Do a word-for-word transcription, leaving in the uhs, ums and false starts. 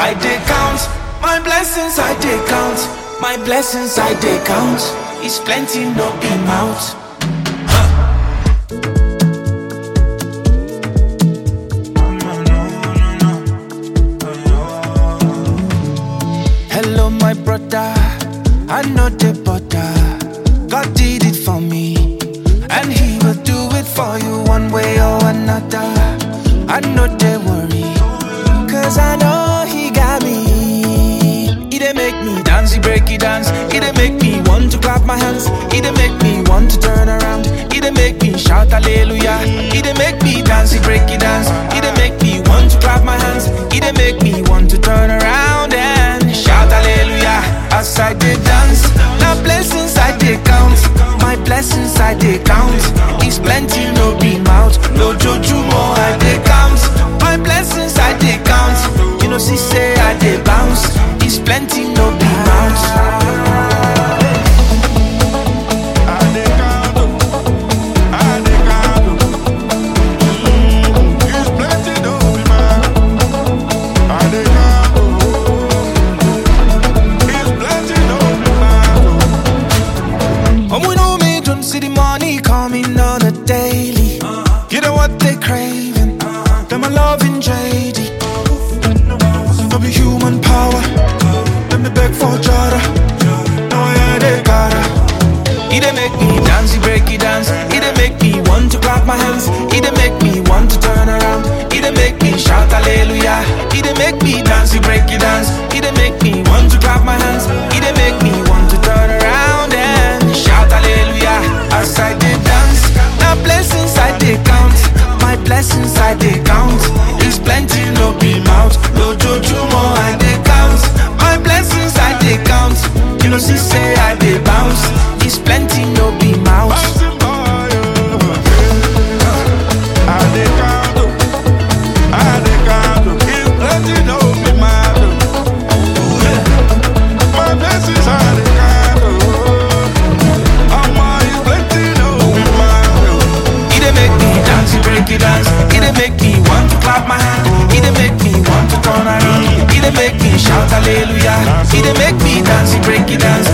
I dey count my blessings, I dey count my blessings, I dey count. It's plenty, no be mouth. Hello, my brother. I know the butter. God did it for me, and He will do it for you one way or another. I know they worry, cause I know He got me. He dey make me dance, He break it dance. He dey make me want to clap my hands. He dey make me want to turn around. He dey make me shout hallelujah. He dey make me dance, He break it dance. He dey make me want to clap my hands. He dey make me want to turn around and shout hallelujah. As I dey dance, now blessings I dey count. My blessings I dey count. It's plenty, no be mouth. No joju more I dey count. My blessings I dey count. You know she say I dey bounce. It's plenty, no be mouth. Coming on a daily, you know what they craving. Them a loving J D. No be human power. Let me beg for Jada. No yeah they gotta. He dey make me dance, He break it dance. He dey make me want to clap my hands. He dey make me want to turn around. He dey make me shout hallelujah. He dey make me dance, He break it dance. He dey make me want to clap my hands. He dey make me want to turn around and shout hallelujah. As I dey dance, now blessings I dey count. My blessings I dey count. It's plenty, no be mouth. No joju more I dey count. My blessings I dey count. You know she say I dey bounce. It's plenty, no be mouth. I dey count. I dey count. It's plenty, no be mouth. My blessings I dey count. He break it dance. He dey make me want to clap my hand. He dey make me want to turn around. He dey make me shout hallelujah. He dey make me dance. He break it dance.